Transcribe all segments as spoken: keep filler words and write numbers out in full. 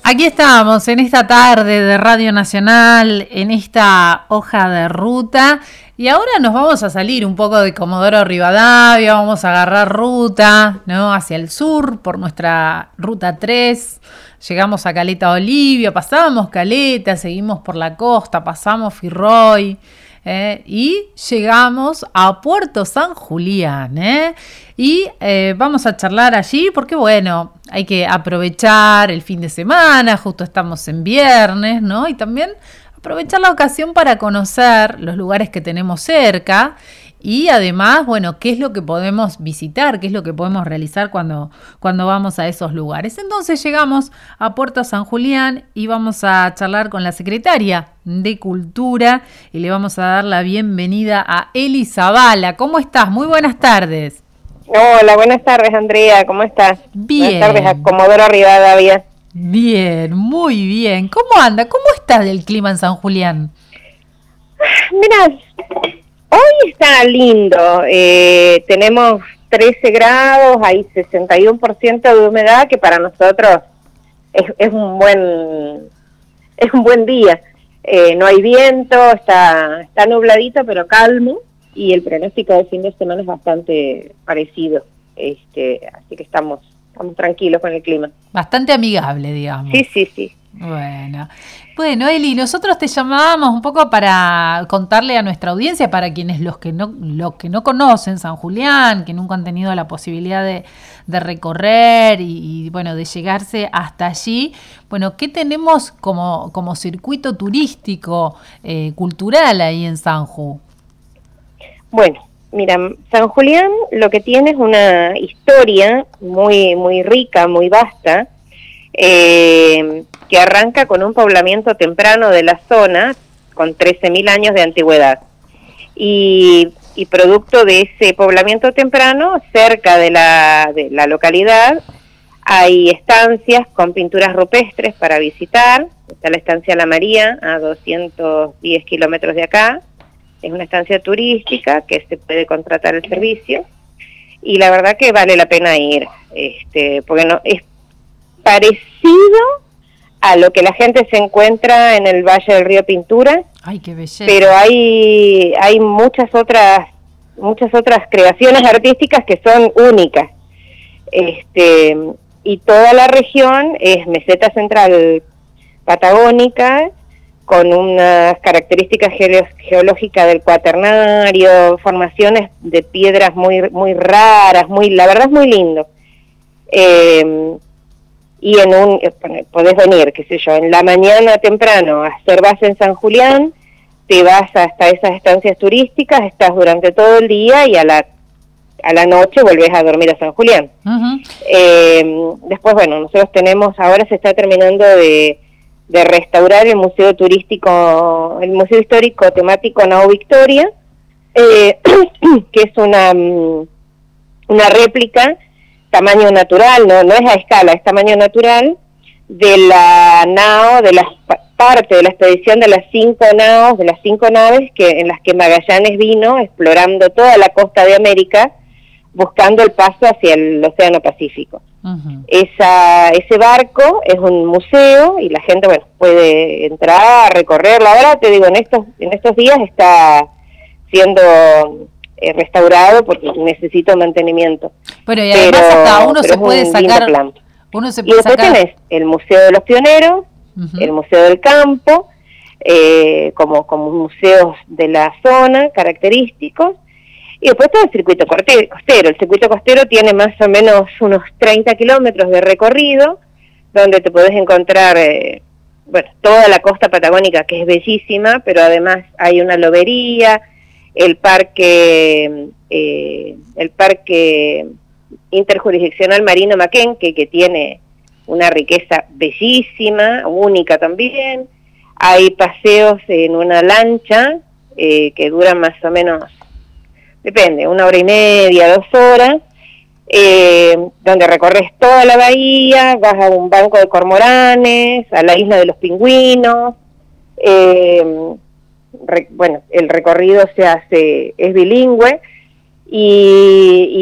Aquí estamos en esta tarde de Radio Nacional, en esta hoja de ruta, y ahora nos vamos a salir un poco de Comodoro Rivadavia, vamos a agarrar ruta, ¿no?, hacia el sur por nuestra ruta tres, llegamos a Caleta Olivia, pasamos Caleta, seguimos por la costa, pasamos Firroy, eh, y llegamos a Puerto San Julián, ¿eh? Y eh, vamos a charlar allí porque, bueno, hay que aprovechar el fin de semana, justo estamos en viernes, ¿no? Y también aprovechar la ocasión para conocer los lugares que tenemos cerca y además, bueno, qué es lo que podemos visitar, qué es lo que podemos realizar cuando, cuando vamos a esos lugares. Entonces llegamos a Puerto San Julián y vamos a charlar con la secretaria de Cultura y le vamos a dar la bienvenida a Eli Zavala. ¿Cómo estás? Muy buenas tardes. Hola, buenas tardes, Andrea, ¿cómo estás? Bien. Buenas tardes a Comodoro Rivadavia. Bien, muy bien. ¿Cómo anda? ¿Cómo está el clima en San Julián? Mira, hoy está lindo. Eh, tenemos trece grados, hay sesenta y uno por ciento de humedad, que para nosotros es, es un buen es un buen día. Eh, no hay viento, está está nubladito, pero calmo. Y el pronóstico del fin de semana es bastante parecido, este, así que estamos, estamos tranquilos con el clima. Bastante amigable, digamos. Sí, sí, sí. Bueno, bueno, Eli, nosotros te llamábamos un poco para contarle a nuestra audiencia, para quienes los que no, los que no conocen San Julián, que nunca han tenido la posibilidad de, de recorrer y, y bueno, de llegarse hasta allí. Bueno, ¿qué tenemos como, como circuito turístico eh, cultural ahí en Sanju? Bueno, mira, San Julián lo que tiene es una historia muy muy rica, muy vasta, eh, que arranca con un poblamiento temprano de la zona, con trece mil años de antigüedad. Y, y producto de ese poblamiento temprano, cerca de la, de la localidad, hay estancias con pinturas rupestres para visitar. Está la estancia La María, a doscientos diez kilómetros de acá. Es una estancia turística que se puede contratar el servicio y la verdad que vale la pena ir, este, porque no es parecido a lo que la gente se encuentra en el Valle del Río Pintura. Ay, qué belleza. Pero hay hay muchas otras muchas otras creaciones artísticas que son únicas. Este, y toda la región es meseta central patagónica, con unas características geolo- geológicas del cuaternario, formaciones de piedras muy muy raras, muy la verdad es muy lindo. Eh, y en un podés venir, qué sé yo, en la mañana temprano a hacer base en San Julián, te vas hasta esas estancias turísticas, estás durante todo el día y a la a la noche volvés a dormir a San Julián. Uh-huh. Eh, después, bueno, nosotros tenemos, ahora se está terminando de de restaurar el museo turístico, el museo histórico temático Nao Victoria, eh, que es una una réplica tamaño natural, no no es a escala, es tamaño natural de la nao, de la parte de la expedición de las cinco naos, de las cinco naves que en las que Magallanes vino explorando toda la costa de América, buscando el paso hacia el Océano Pacífico. Uh-huh. Esa, ese barco es un museo y la gente, bueno, puede entrar, recorrerlo. Ahora te digo, en estos en estos días está siendo eh, restaurado porque necesita mantenimiento. Bueno, y además pero, hasta uno se puede sacar, uno se puede y después sacar... tenés el Museo de los Pioneros, uh-huh. el Museo del Campo, eh, como, como museos de la zona, característicos. Y después todo el circuito costero. El circuito costero tiene más o menos unos treinta kilómetros de recorrido, donde te podés encontrar, eh, bueno, toda la costa patagónica, que es bellísima, pero además hay una lobería, el parque, eh, el parque interjurisdiccional Marino Maquenque, que tiene una riqueza bellísima, única también. Hay paseos en una lancha, eh, que duran más o menos, depende, una hora y media, dos horas, eh, donde recorres toda la bahía, vas a un banco de cormoranes, a la isla de los pingüinos, eh, re, bueno, el recorrido se hace, es bilingüe, y, y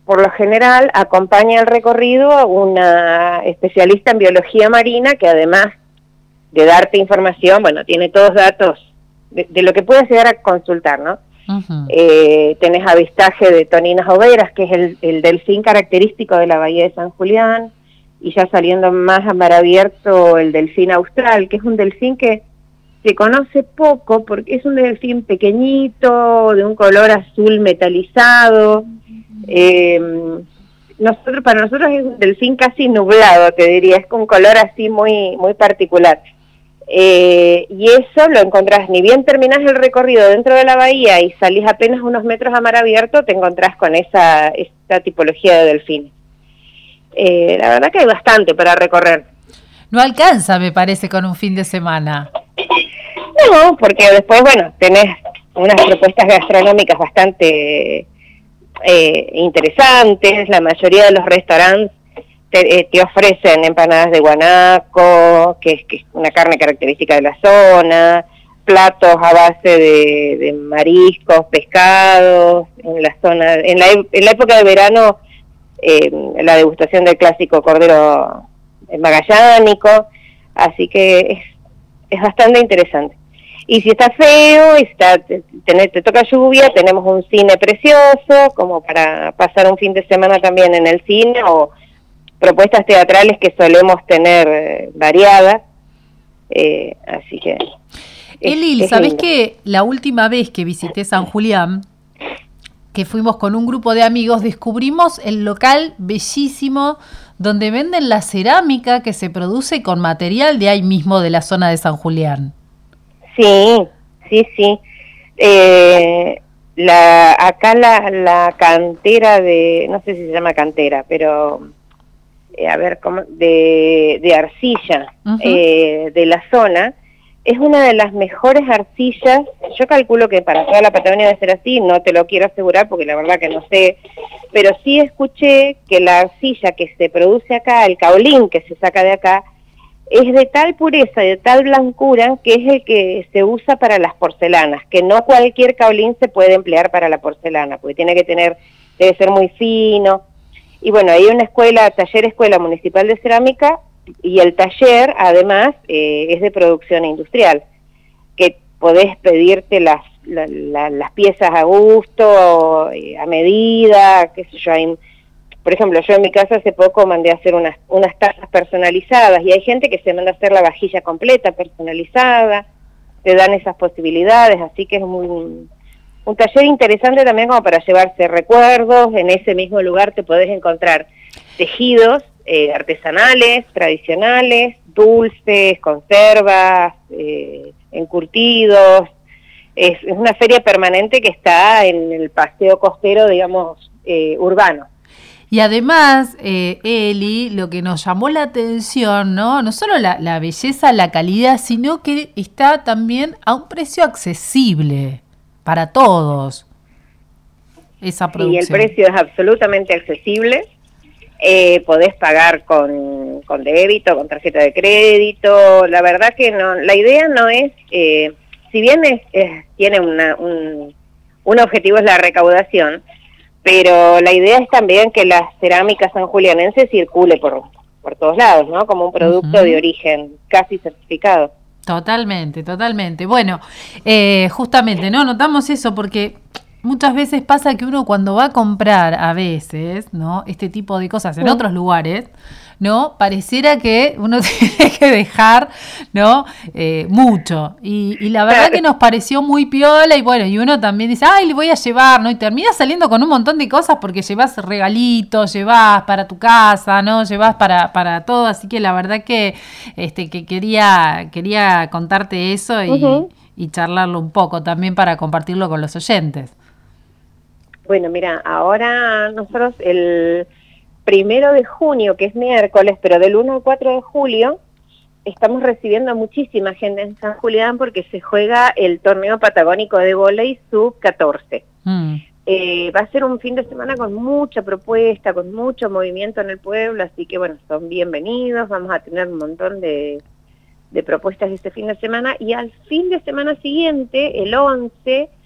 por lo general acompaña el recorrido una especialista en biología marina que además de darte información, bueno, tiene todos datos de, de lo que puedes llegar a consultar, ¿no? Uh-huh. Eh, tenés avistaje de toninas overas, que es el, el delfín característico de la bahía de San Julián, y ya saliendo más a mar abierto el delfín austral, que es un delfín que se conoce poco porque es un delfín pequeñito, de un color azul metalizado. Eh, nosotros para nosotros es un delfín casi nublado, te diría, es con un color así muy, muy particular. Eh, y eso lo encontrás, ni bien terminás el recorrido dentro de la bahía y salís apenas unos metros a mar abierto, te encontrás con esa, esa tipología de delfines. Eh, la verdad que hay bastante para recorrer. No alcanza, me parece, con un fin de semana. No, porque después, bueno, tenés unas propuestas gastronómicas bastante eh, interesantes. La mayoría de los restaurantes te, eh, te ofrecen empanadas de guanaco, que es, que es una carne característica de la zona, platos a base de, de mariscos, pescados. En la zona, en la, en la época de verano, eh, la degustación del clásico cordero magallánico, así que es, es bastante interesante. Y si está feo, y está, te, te, te toca lluvia, tenemos un cine precioso, como para pasar un fin de semana también en el cine, o propuestas teatrales que solemos tener eh, variadas, eh, así que... Eli, ¿sabés que la última vez que visité San Julián, que fuimos con un grupo de amigos, descubrimos el local bellísimo donde venden la cerámica que se produce con material de ahí mismo de la zona de San Julián? Sí, sí, sí. Eh, la, acá la, la cantera de, no sé si se llama cantera, pero eh, a ver, ¿cómo? de, de arcilla uh-huh. eh, de la zona, es una de las mejores arcillas. Yo calculo que para toda la Patagonia debe ser así, no te lo quiero asegurar porque la verdad que no sé, pero sí escuché que la arcilla que se produce acá, el caolín que se saca de acá, es de tal pureza, de tal blancura, que es el que se usa para las porcelanas, que no cualquier caolín se puede emplear para la porcelana, porque tiene que tener, debe ser muy fino. Y bueno, hay una escuela, taller escuela municipal de cerámica, y el taller además eh, es de producción industrial, que podés pedirte las, la, la, las piezas a gusto, a medida, qué sé yo. Hay, por ejemplo, yo en mi casa hace poco mandé a hacer unas, unas tazas personalizadas, y hay gente que se manda a hacer la vajilla completa personalizada, te dan esas posibilidades, así que es muy, un taller interesante también como para llevarse recuerdos. En ese mismo lugar te podés encontrar tejidos Eh, artesanales, tradicionales, dulces, conservas, eh, encurtidos. Es, es una feria permanente que está en el paseo costero, digamos, eh, urbano. Y además, eh, Eli, lo que nos llamó la atención, ¿no? No solo la, la belleza, la calidad, sino que está también a un precio accesible para todos. Esa producción. Y el precio es absolutamente accesible. Eh, podés pagar con, con débito, con tarjeta de crédito. La verdad que no, la idea no es, eh, si bien es, es, tiene una, un, un objetivo es la recaudación, pero la idea es también que la cerámica sanjulianense circule por, por todos lados, ¿no? Como un producto uh-huh. de origen casi certificado. Totalmente, totalmente. Bueno, eh, justamente, ¿no? Notamos eso porque muchas veces pasa que uno cuando va a comprar a veces, ¿no? Este tipo de cosas en otros lugares, ¿no? Pareciera que uno tiene que dejar, ¿no? Eh, mucho. Y, y la verdad que nos pareció muy piola y bueno, y uno también dice, ay, le voy a llevar, ¿no? Y termina saliendo con un montón de cosas porque llevas regalitos, llevas para tu casa, ¿no? Llevas para, para todo. Así que la verdad que, este, que quería, quería contarte eso y, uh-huh. y charlarlo un poco también para compartirlo con los oyentes. Bueno, mira, ahora nosotros el primero de junio, que es miércoles, pero del uno al cuatro de julio, estamos recibiendo muchísima gente en San Julián porque se juega el torneo patagónico de vóley sub catorce. Mm. Eh, va a ser un fin de semana con mucha propuesta, con mucho movimiento en el pueblo, así que bueno, son bienvenidos, vamos a tener un montón de, de propuestas este fin de semana, y al fin de semana siguiente, el once,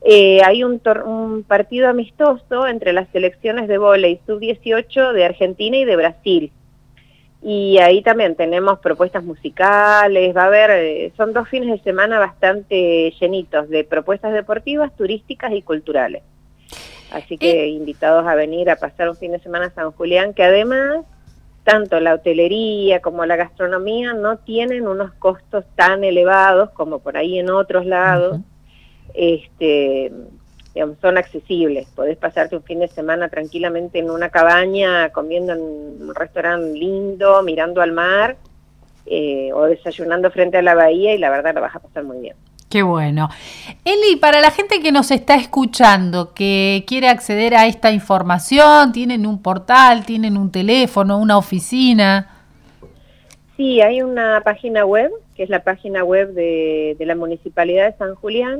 eh, hay un, tor- un partido amistoso entre las selecciones de vóley sub dieciocho de Argentina y de Brasil. Y ahí también tenemos propuestas musicales, va a haber, eh, son dos fines de semana bastante llenitos de propuestas deportivas, turísticas y culturales. Así que eh, invitados a venir a pasar un fin de semana a San Julián, que además, tanto la hotelería como la gastronomía no tienen unos costos tan elevados como por ahí en otros lados. Uh-huh. Este... Digamos, son accesibles, podés pasarte un fin de semana tranquilamente en una cabaña, comiendo en un restaurante lindo, mirando al mar, eh, o desayunando frente a la bahía, y la verdad la vas a pasar muy bien. Qué bueno. Eli, para la gente que nos está escuchando, que quiere acceder a esta información, ¿tienen un portal, tienen un teléfono, una oficina? Sí, hay una página web, que es la página web de, de la Municipalidad de San Julián,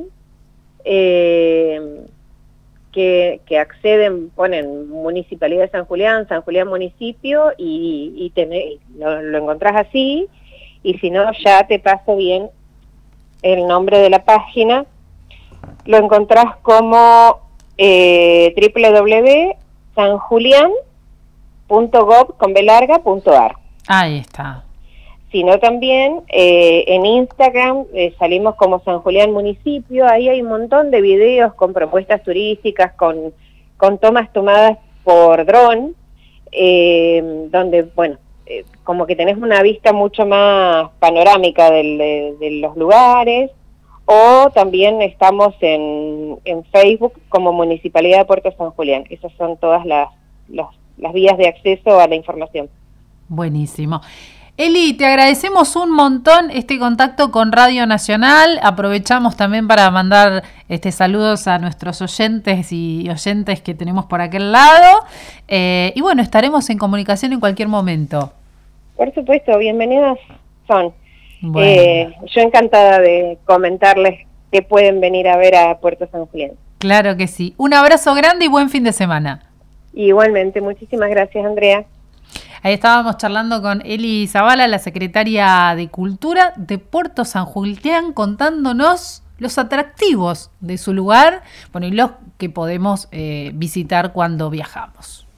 Eh, que, que acceden, ponen Municipalidad de San Julián, San Julián Municipio, y, y tenés, lo, lo encontrás así, y si no ya te paso bien el nombre de la página, lo encontrás como eh, doble u doble u doble u punto sanjulian punto gov con b larga punto a r. Ahí está. Sino también eh, en Instagram eh, salimos como San Julián Municipio, ahí hay un montón de videos con propuestas turísticas, con, con tomas tomadas por dron, eh, donde, bueno, eh, como que tenés una vista mucho más panorámica del, de, de los lugares, o también estamos en, en Facebook como Municipalidad de Puerto San Julián. Esas son todas las, las, las vías de acceso a la información. Buenísimo. Eli, te agradecemos un montón este contacto con Radio Nacional. Aprovechamos también para mandar este saludos a nuestros oyentes y oyentes que tenemos por aquel lado. Eh, y bueno, estaremos en comunicación en cualquier momento. Por supuesto, bienvenidas son. Bueno. Eh, yo encantada de comentarles que pueden venir a ver a Puerto San Julián. Claro que sí. Un abrazo grande y buen fin de semana. Igualmente, muchísimas gracias, Andrea. Ahí estábamos charlando con Eli Zavala, la secretaria de Cultura de Puerto San Julián, contándonos los atractivos de su lugar, bueno, y los que podemos eh, visitar cuando viajamos.